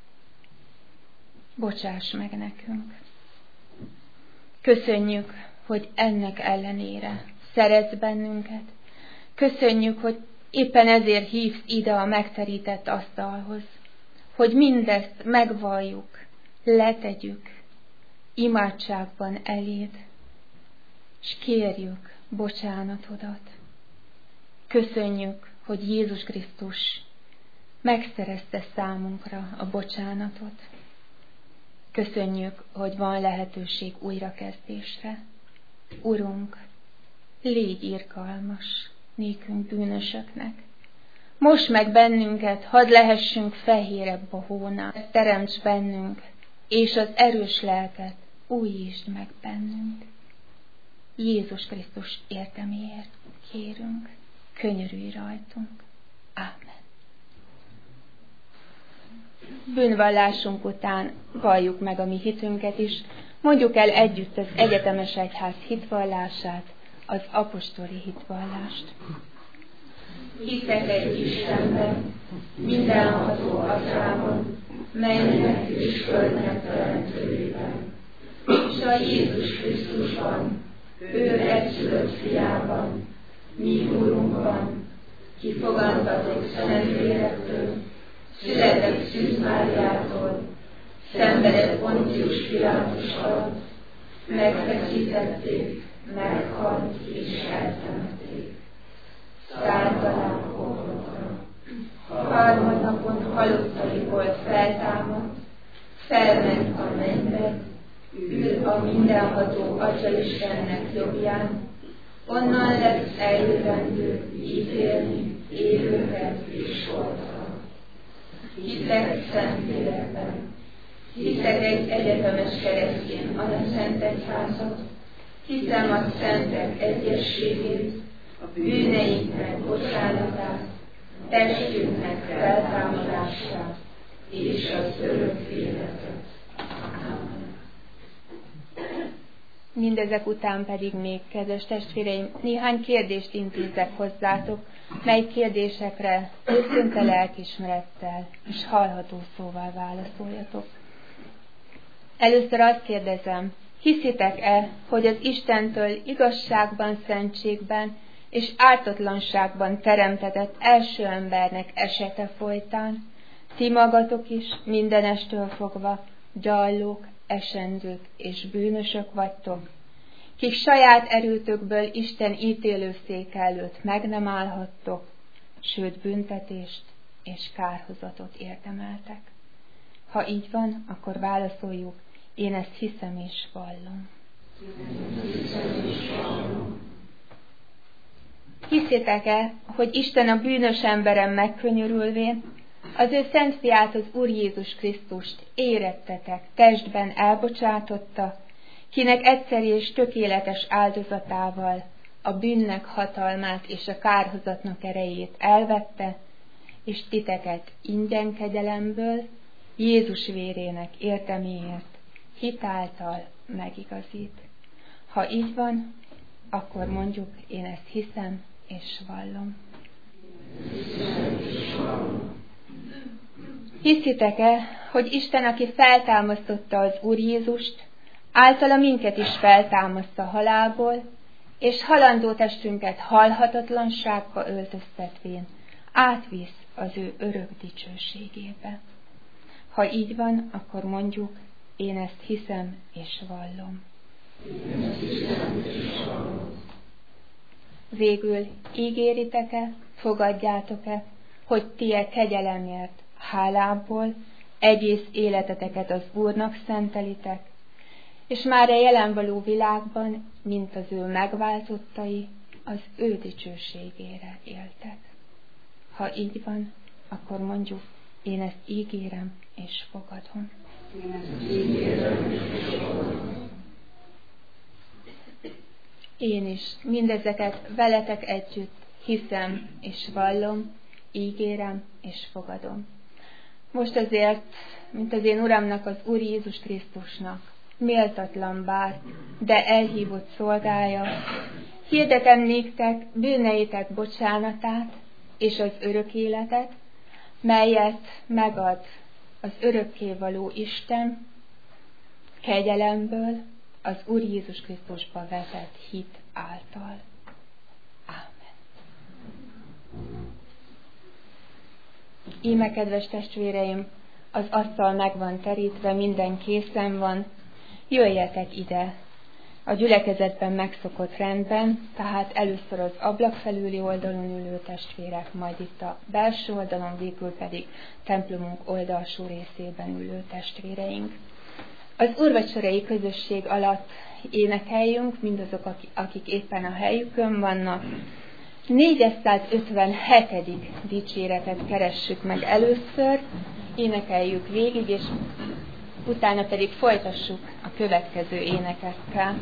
Bocsáss meg nekünk! Köszönjük, hogy ennek ellenére szeretsz bennünket. Köszönjük, hogy éppen ezért hívsz ide a megterített asztalhoz, hogy mindezt megvalljuk, letegyük imádságban eléd, és kérjük bocsánatodat. Köszönjük, hogy Jézus Krisztus megszerezte számunkra a bocsánatot. Köszönjük, hogy van lehetőség újrakezdésre. Urunk, légy irgalmas nékünk bűnösöknek. Most meg bennünket, hadd lehessünk fehérebb a hónál. Teremts bennünk, és az erős lelket újítsd meg bennünk. Jézus Krisztus érdeméért kérünk, könyörülj rajtunk. Ámen. Bűnvallásunk után valljuk meg a mi hitünket is, mondjuk el együtt az egyetemes egyház hitvallását, az apostoli hitvallást. Hiszek egy Istenben, mindenható Atyában, mennynek és földnek teremtőjében, és a Jézus Krisztusban, ő egyszülött fiában, mi Urunkban, ki fogantatott Szentlélektől, született Szűz Máriától, szenvedett Pontius Pilátus alatt, megfeszítették, meghalt és eltemették. Szállt alá a poklokra. Harmadnapon halottaiból feltámadt, felment a mennybe, ül a mindenható Atyaistennek jobbján, onnan lesz eljövendő ítélni élőket és holtakat. Hiszek Szentlélekben, hiszek egy egyetemes keresztény Szent Egyházat, hiszem a szentek egyességét, a bűneinknek bocsánatát, testünknek feltámadását és az örök életet. Amen. Mindezek után pedig még, kedves testvéreim, néhány kérdést intézek hozzátok, mely kérdésekre őszinte lelkismerettel és hallható szóval válaszoljatok. Először azt kérdezem, hiszitek-e, hogy az Istentől igazságban, szentségben és ártatlanságban teremtetett első embernek esete folytán, ti magatok is mindenestől fogva gyallók, esendők és bűnösök vagytok, kik saját erőtökből Isten ítélőszék előtt meg nem állhattok, sőt büntetést és kárhozatot érdemeltek. Ha így van, akkor válaszoljuk, én ezt hiszem és vallom. Hiszitek-e, hogy Isten a bűnös emberen megkönyörülvén az ő szent fiát, az Úr Jézus Krisztust érettetek, testben elbocsátotta, kinek egyszeri és tökéletes áldozatával a bűnnek hatalmát és a kárhozatnak erejét elvette, és titeket ingyen kegyelemből, Jézus vérének érdeméért hitáltal megigazít. Ha így van, akkor mondjuk, én ezt hiszem és vallom. Hiszitek-e, hogy Isten, aki feltámasztotta az Úr Jézust, általa minket is feltámaszt a halálból, és halandó testünket halhatatlanságba öltöztetvén átvisz az ő örök dicsőségébe? Ha így van, akkor mondjuk, én ezt hiszem és vallom. Végül ígéritek-e, fogadjátok-e, hogy ti e kegyelemért hálából egész életeteket az Úrnak szentelitek, és már a jelenvaló világban, mint az ő megváltottai, az ő dicsőségére éltek. Ha így van, akkor mondjuk, én ezt ígérem és fogadom. Én ezt ígérem és fogadom. Én is mindezeket veletek együtt hiszem és vallom, ígérem és fogadom. Most azért, mint az én Uramnak, az Úr Jézus Krisztusnak, méltatlan bár, de elhívott szolgája, hirdetem néktek bűneitek bocsánatát és az örök életet, melyet megad az örökkévaló Isten kegyelemből, az Úr Jézus Krisztusba vetett hit által. Ámen. Íme, kedves testvéreim, az asztal meg van terítve, minden készen van, jöjjetek ide a gyülekezetben megszokott rendben, tehát először az ablak felüli oldalon ülő testvérek, majd itt a belső oldalon, végül pedig templomunk oldalsó részében ülő testvéreink. Az úrvacsorai közösség alatt énekeljünk, mindazok, akik éppen a helyükön vannak. négyszázötvenhetedik dicséretet keressük meg először, énekeljük végig, és utána pedig folytassuk a következő énekekkel.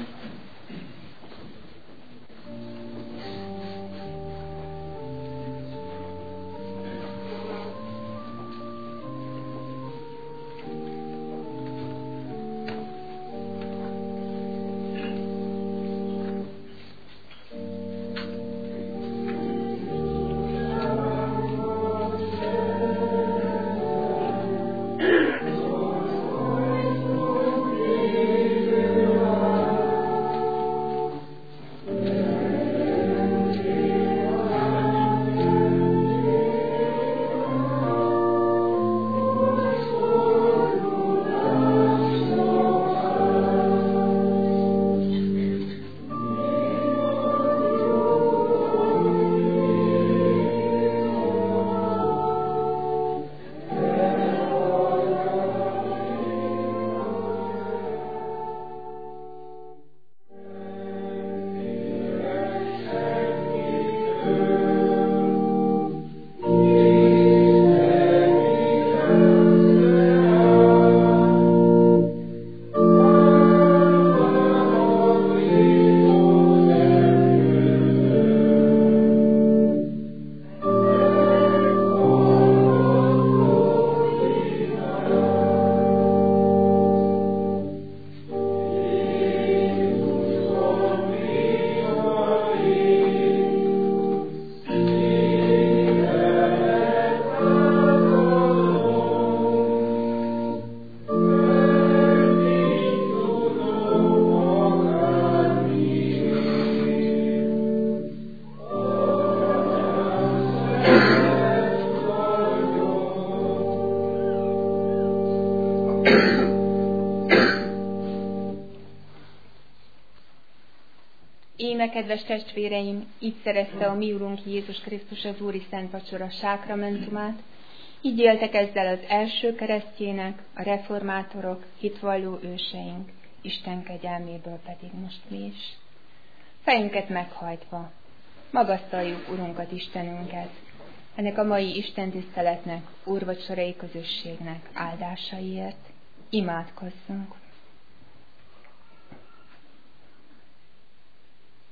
Íme, kedves testvéreim, így szerezte a mi Urunk Jézus Krisztus az Úri Szent Vacsora sákramentumát, így éltek ezzel az első keresztjének, a reformátorok, hitvalló őseink, Isten kegyelméből pedig most mi is. Fejünket meghajtva, magasztaljuk Urunkat, Istenünket, ennek a mai istentiszteletnek, úrvacsorai közösségnek áldásaiért. Imádkozzunk!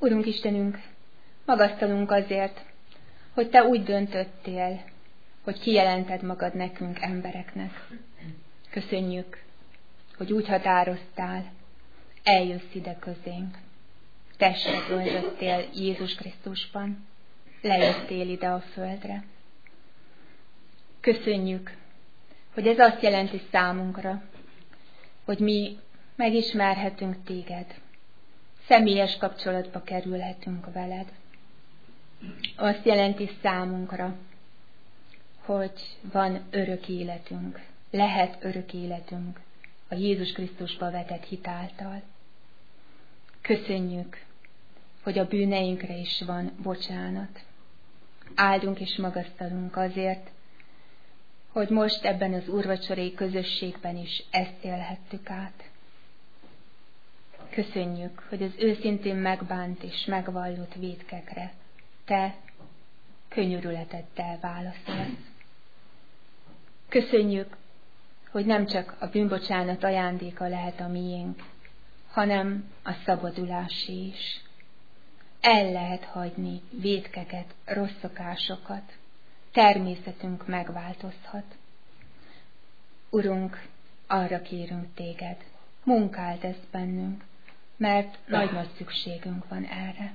Urunk Istenünk, magasztalunk azért, hogy Te úgy döntöttél, hogy kijelented magad nekünk, embereknek. Köszönjük, hogy úgy határoztál, eljössz ide közénk. Testet öltöttél Jézus Krisztusban, lejöttél ide a földre. Köszönjük, hogy ez azt jelenti számunkra, hogy mi megismerhetünk Téged, személyes kapcsolatba kerülhetünk veled. Azt jelenti számunkra, hogy van örök életünk, lehet örök életünk a Jézus Krisztusba vetett hit által. Köszönjük, hogy a bűneinkre is van bocsánat. Áldunk és magasztalunk azért, hogy most ebben az úrvacsorai közösségben is ezt élhettük át. Köszönjük, hogy az őszintén megbánt és megvallott vétkekre Te könyörületeddel válaszolsz. Köszönjük, hogy nem csak a bűnbocsánat ajándéka lehet a miénk, hanem a szabadulásé is. El lehet hagyni vétkeket, rossz szokásokat, természetünk megváltozhat. Urunk, arra kérünk Téged, munkáld ezt bennünk, mert nagy-nagy szükségünk van erre.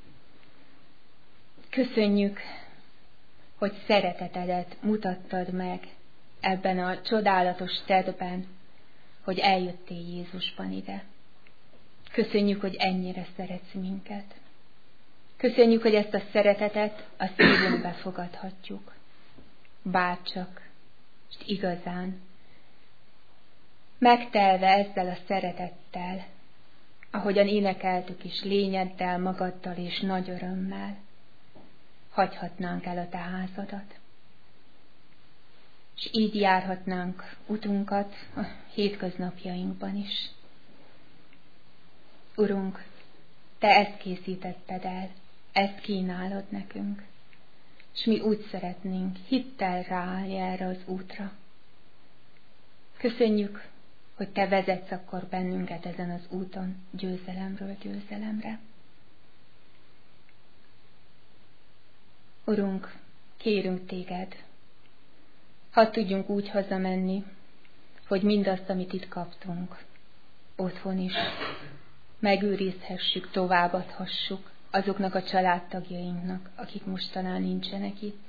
Köszönjük, hogy szeretetedet mutattad meg ebben a csodálatos tettben, hogy eljöttél Jézusban ide. Köszönjük, hogy ennyire szeretsz minket. Köszönjük, hogy ezt a szeretetet a szívünkbe fogadhatjuk. Bárcsak, és igazán, megtelve ezzel a szeretettel, ahogyan énekeltük is, lényeddel, magaddal és nagy örömmel, hagyhatnánk el a Te házadat. És így járhatnánk utunkat a hétköznapjainkban is. Urunk, Te ezt készítetted el, ezt kínálod nekünk, és mi úgy szeretnénk hittel ráállni erre az útra. Köszönjük, hogy Te vezetsz akkor bennünket ezen az úton győzelemről győzelemre. Urunk, kérünk Téged, hadd tudjunk úgy hazamenni, hogy mindazt, amit itt kaptunk, otthon is megőrizhessük, továbbadhassuk azoknak a családtagjainknak, akik most talán nincsenek itt.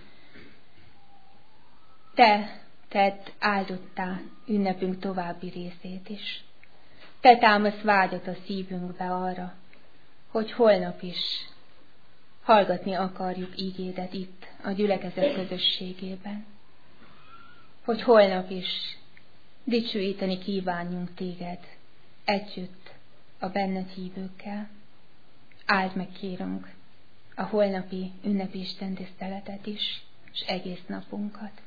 Te tedd áldottá ünnepünk további részét is. Te támasz vágyat a szívünkbe arra, hogy holnap is hallgatni akarjuk ígédet itt, a gyülekezet közösségében. Hogy holnap is dicsőíteni kívánjunk Téged együtt a benned hívőkkel. Áld meg, kérünk, a holnapi ünnepi istentiszteletet is, és egész napunkat.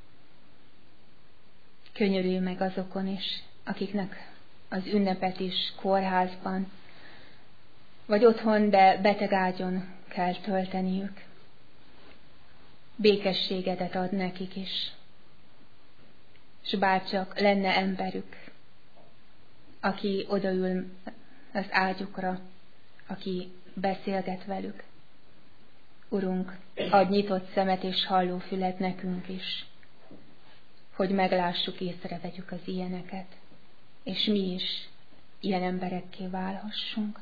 Könyörülj meg azokon is, akiknek az ünnepet is kórházban, vagy otthon, de betegágyon kell tölteniük. Békességedet ad nekik is, és bárcsak lenne emberük, aki odaül az ágyukra, aki beszélget velük. Urunk, adj nyitott szemet és halló fület nekünk is, hogy meglássuk, észrevegyük az ilyeneket, és mi is ilyen emberekké válhassunk.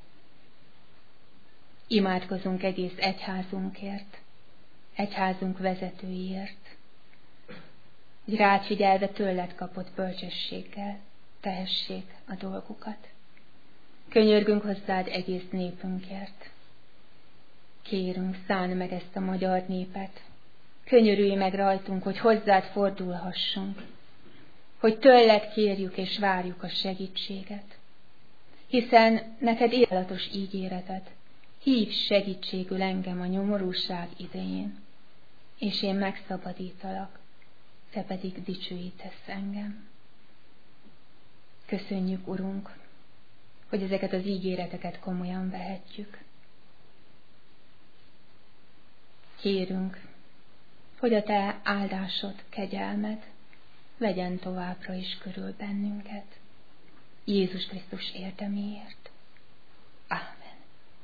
Imádkozunk egész egyházunkért, egyházunk vezetőiért, hogy rád figyelve tőled kapott bölcsességgel tehessék a dolgukat. Könyörgünk hozzád egész népünkért. Kérünk, szánd meg ezt a magyar népet. Könyörülj meg rajtunk, hogy hozzád fordulhassunk, hogy tőled kérjük és várjuk a segítséget. Hiszen neked élatos ígéreted, hívj segítségül engem a nyomorúság idején, és én megszabadítalak, te pedig dicsőítesz engem. Köszönjük, Urunk, hogy ezeket az ígéreteket komolyan vehetjük. Kérünk, hogy a te áldásod, kegyelmed vegyen továbbra is körül bennünket. Jézus Krisztus érdeméért. Ámen.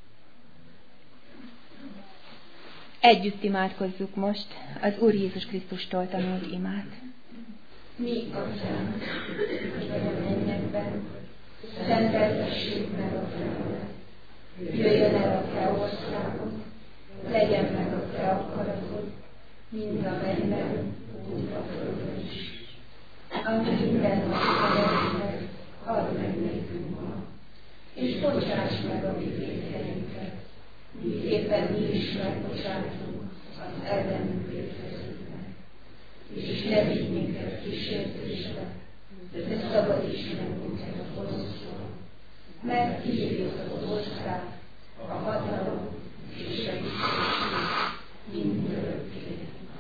Együtt imádkozzuk most az Úr Jézus Krisztustól tanult imát. Mi, Atyánk, aki vagy a mennyekben, szenteltessék meg a te neved. Jöjjön el a te országod, legyen meg a te akaratod, mind a mennyben, úgy a földön is. Ami minden nap szeretnek, add meg nékünk ma, és bocsáss meg a mi vétkeinket, miképpen mi is megbocsátunk az ellenünk vétkezőknek. És ne vigy minket kísértésbe, de szabadíts meg minket a gonosztól, mert tiéd az ország, a hatalom és a dicsőség mindörökké.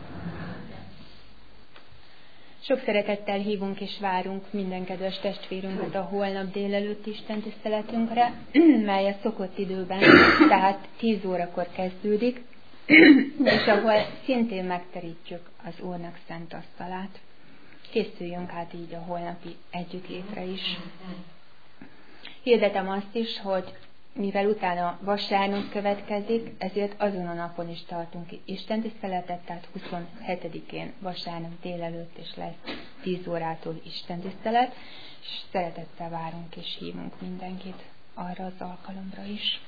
Sok szeretettel hívunk és várunk minden kedves testvérünket a holnap délelőtt Isten tiszteletünkre, mely a szokott időben, tehát tíz órakor kezdődik, és ahol szintén megterítjük az Úrnak szent asztalát. Készüljünk hát így a holnapi együttlétre is. Hirdetem azt is, hogy mivel utána vasárnap következik, ezért azon a napon is tartunk istentiszteletet, tehát huszonhetedikén vasárnap délelőtt is lesz tíz órától istentisztelet, és szeretettel várunk és hívunk mindenkit arra az alkalomra is.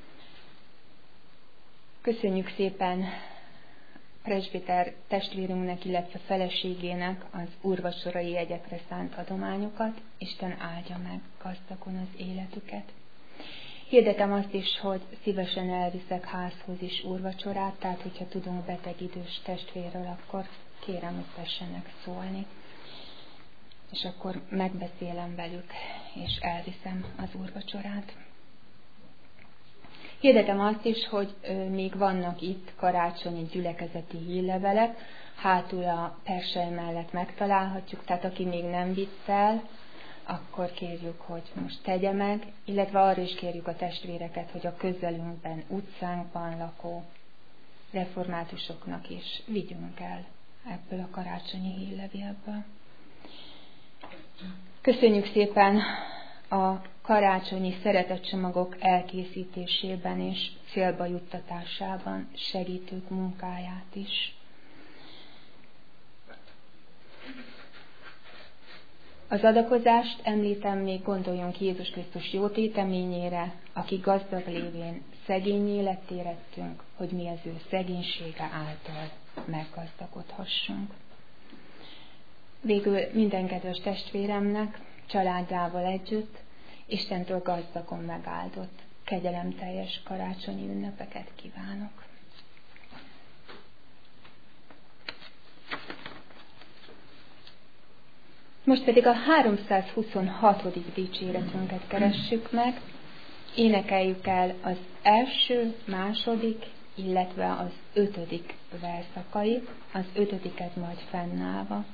Köszönjük szépen presbiter testvérünknek, illetve feleségének az úrvacsorai jegyekre szánt adományokat. Isten áldja meg gazdagon az életüket. Hirdetem azt is, hogy szívesen elviszek házhoz is úrvacsorát, tehát hogyha tudunk beteg idős testvérről, akkor kérem, hogy tessenek szólni. És akkor megbeszélem velük, és elviszem az úrvacsorát. Hirdetem azt is, hogy még vannak itt karácsonyi gyülekezeti hírlevelek, hátul a persely mellett megtalálhatjuk, tehát aki még nem vitt el, akkor kérjük, hogy most tegye meg, illetve arra is kérjük a testvéreket, hogy a közelünkben, utcánkban lakó reformátusoknak is vigyünk el ebből a karácsonyi hírlevélből. Köszönjük szépen a karácsonyi szeretetcsomagok elkészítésében és célba juttatásában segítők munkáját is. Az adakozást említem, még gondoljunk Jézus Krisztus jó téteményére, aki gazdag lévén szegényé lett érettünk, hogy mi az ő szegénysége által meggazdagodhassunk. Végül minden kedves testvéremnek, családjával együtt Istentől gazdagon megáldott, kegyelemteljes karácsonyi ünnepeket kívánok. Most pedig a háromszázhuszonhatodik dicséretünket keressük meg, énekeljük el az első, második, illetve az ötödik verszakait, az ötödiket majd fennállva.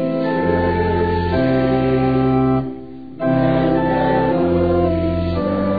Amen.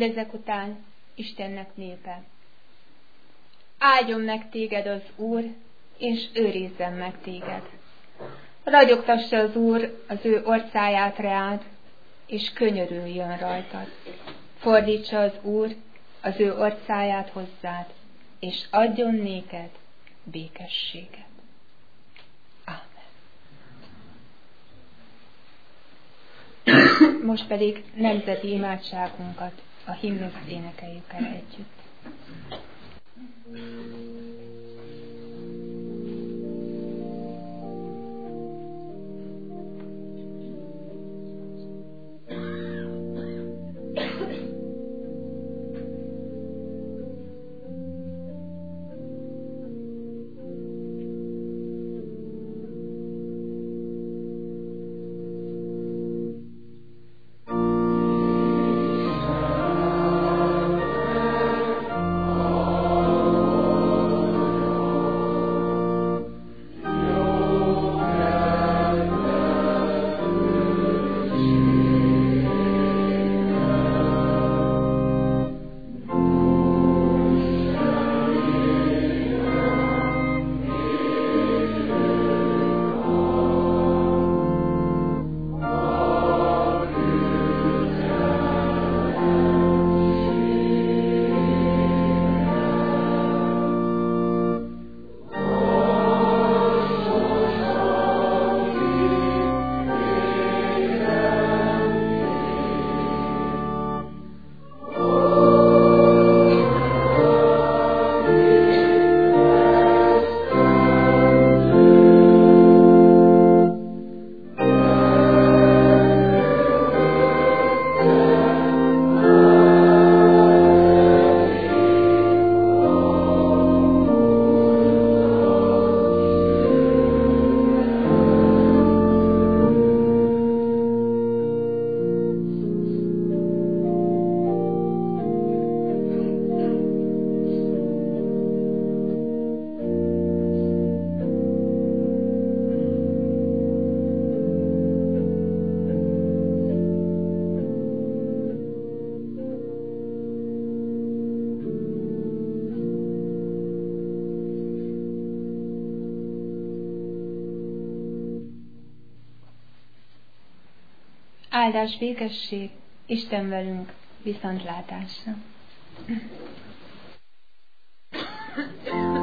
Mindezek után Istennek népe: áldjon meg téged az Úr, és őrizzen meg téged. Ragyogtassa az Úr az ő orcáját reád, és könyörüljön rajtad. Fordítsa az Úr az ő orcáját hozzád, és adjon néked békességet. Ámen. Most pedig nemzeti imádságunkat, a himnuszt énekeljük el együtt. Áldás, békesség, Isten velünk, viszontlátásra.